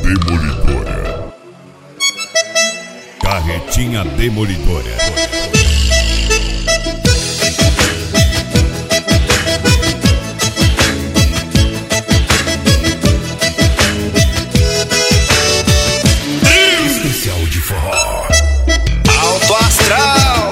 Demolidora. Carretinha Demolidora. Especial de forró. Alto Astral.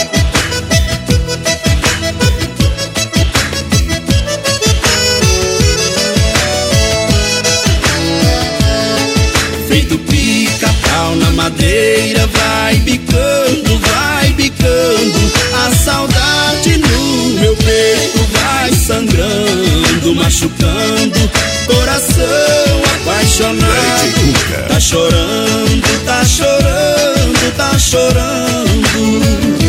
Feito pica-pau na madeira, vai bicando, vai bicando. A saudade no meu peito vai sangrando, machucando. Coração apaixonado, tá chorando, tá chorando, tá chorando.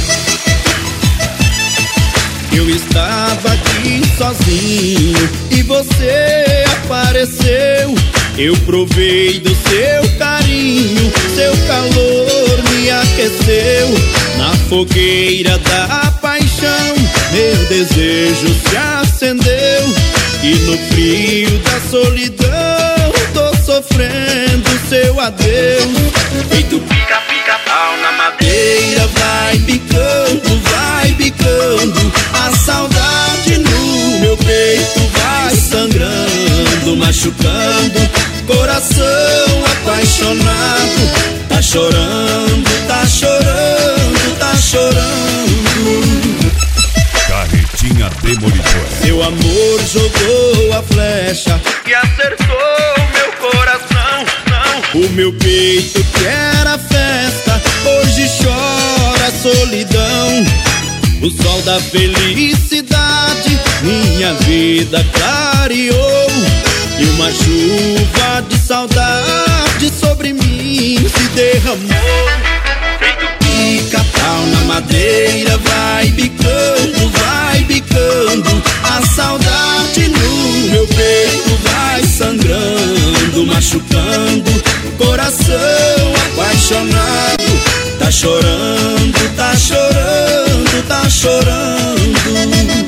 Eu estava aqui sozinho e você apareceu. Eu provei do seu carinho, seu calor me aqueceu. Na fogueira da paixão, meu desejo se acendeu. E no frio da solidão, tô sofrendo seu adeus. Feito pica-pica-pau na madeira, vai bicando, vai bicando. A saudade no meu peito vai sangrando, machucando. Coração apaixonado, tá chorando, tá chorando, tá chorando. Carretinha Demolidora. Seu amor jogou a flecha e acertou meu coração. Não. O meu peito que era festa, hoje chora a solidão. O sol da felicidade minha vida clareou. E uma chuva de saudade sobre mim se derramou. Feito pica-pau na madeira, vai bicando, vai bicando. A saudade no meu peito vai sangrando, machucando. Coração apaixonado, tá chorando, tá chorando, tá chorando.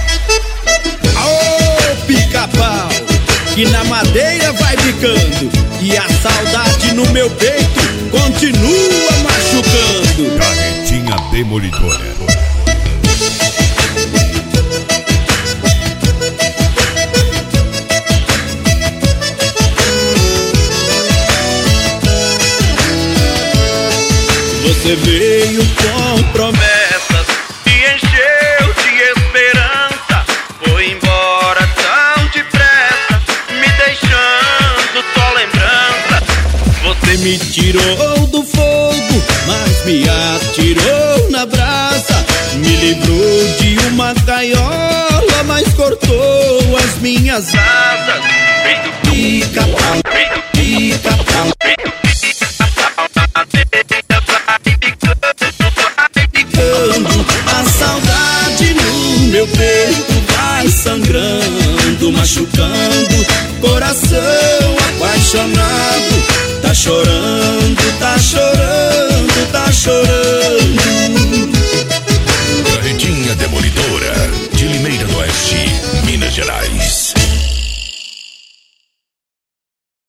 Aô, pica-pau, que na madeira vai bicando, e a saudade no meu peito continua machucando. Carretinha Demolidora. Você veio com promessas e encheu de esperança. Foi embora tão depressa, me deixando só lembrança. Você me tirou do fogo, mas me atirou na brasa. Me livrou de uma gaiola, mas cortou as minhas asas. Feito pica-pau, feito pica-pau, feito pica-pau na madeira, vai bicando. A saudade no meu peito vai sangrando, machucando. Coração apaixonado, tá chorando, tá chorando, tá chorando.